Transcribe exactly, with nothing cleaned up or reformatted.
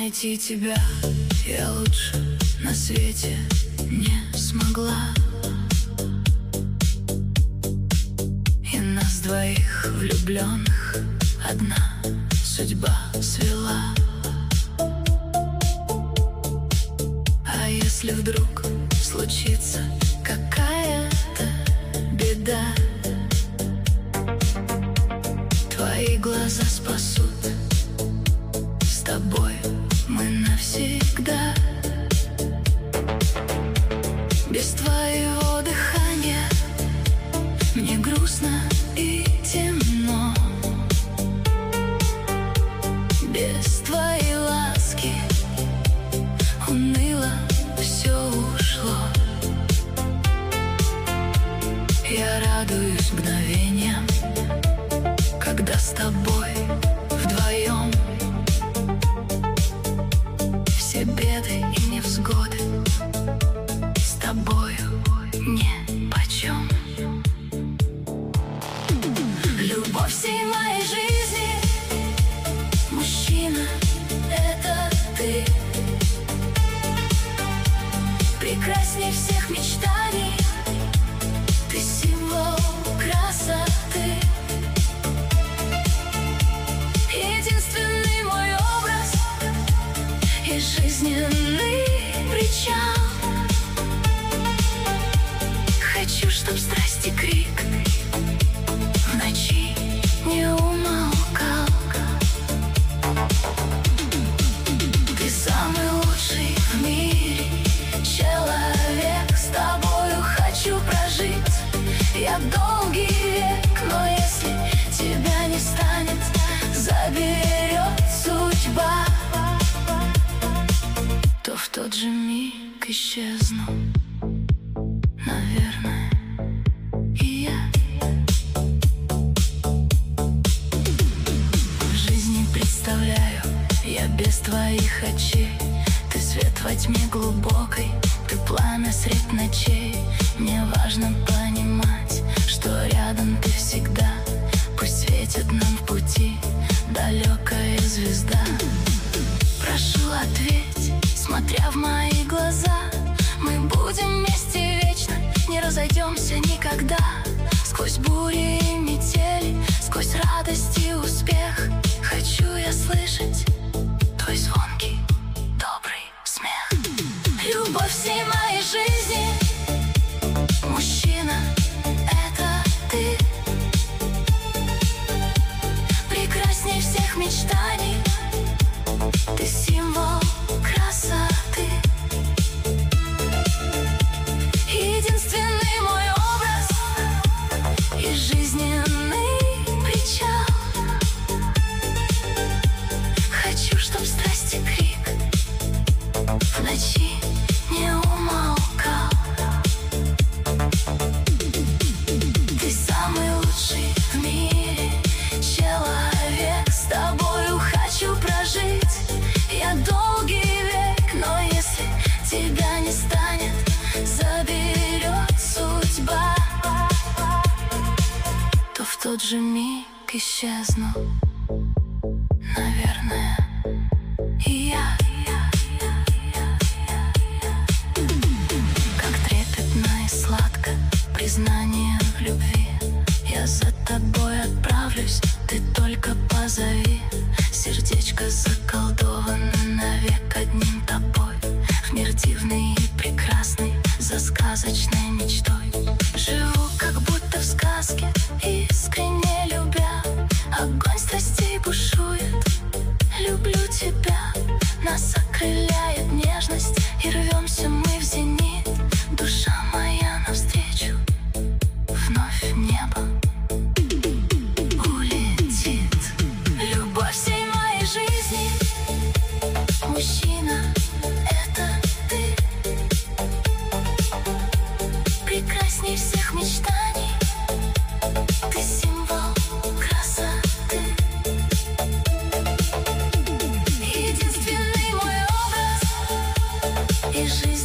найти тебя я лучше на свете не смогла. И нас двоих влюбленных одна судьба свела. А если вдруг случится какая-то беда, твои глаза спасут, с тобой мы навсегда. Без твоего дыхания мне грустно и темно. Без твоей ласки уныло все ушло. Я радуюсь мгновениям, когда с тобой вдвоем. Все беды и невзгоды с тобою нипочем. Любовь всей моей жизни, мужчина, это ты. Прекрасней всех мечтаний, ты символ красоты. Единственный мой образ и жизненный причал. Хочу, чтоб страсть и крик в ночи не умолкал. Ты самый лучший в мире человек, с тобою хочу прожить я долгий век. Но если тебя не станет, заберет судьба, то в тот же миг исчезну, наверное, и я. В жизни представляю я без твоих очей. Ты свет во тьме глубокой, ты пламя средь ночей. Мне важно понимать, что рядом ты всегда. Пусть светит нам в пути далекая звезда. Прошу, ответь, смотря в мои глаза. Мы будем вместе вечно, не разойдемся никогда. Сквозь бури и метели, сквозь радость и успех, хочу я слышать твой звонкий, добрый смех. Любовь всей моей жизни, мужчина, это ты. Прекрасней всех мечтаний, ты символ красоты. Единственный мой образ и жизненный причал. Хочу, чтоб страсть и крик в ночи не умолкал. Ты самый лучший в мире человек, с тобою хочу прожить я долгий век. Но если тебя не станет, заберет судьба, то в тот же миг исчезну, наверное, и я. Как трепетно и сладко признание в любви. Я за тобой отправлюсь, ты только позови. Сердечко заколдовано навек одним тобой. В мир дивный и прекрасный, за сказочной мечтой. Живу как будто в сказке, искренне любя. Огонь страстей бушует, люблю тебя. Нас окрыляет нежность, и рвемся мы в зенит. Душа моя навстречу вновь в небо улетит. Любовь всей моей жизни, мужчина, это ты. Прекрасней всех мечтаний, ты символ красоты. Единственный мой образ и жизнь